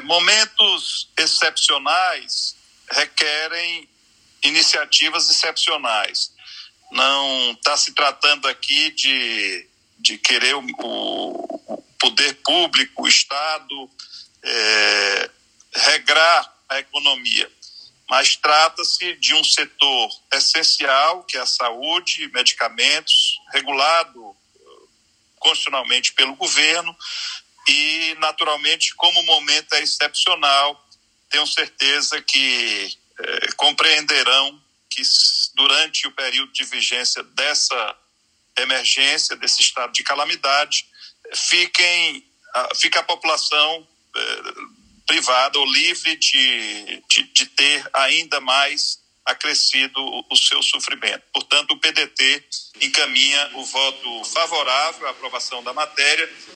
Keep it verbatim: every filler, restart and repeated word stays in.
momentos excepcionais requerem iniciativas excepcionais. Não está se tratando aqui de, de querer o, o poder público, o Estado, é, regrar a economia, mas trata-se de um setor essencial, que é a saúde, medicamentos, regulado constitucionalmente pelo governo, e, naturalmente, como o momento é excepcional, tenho certeza que eh, compreenderão que durante o período de vigência dessa emergência, desse estado de calamidade, fiquem, fica a população eh, privada ou livre de, de, de ter ainda mais acrescido o seu sofrimento. Portanto, o P D T encaminha o voto favorável à aprovação da matéria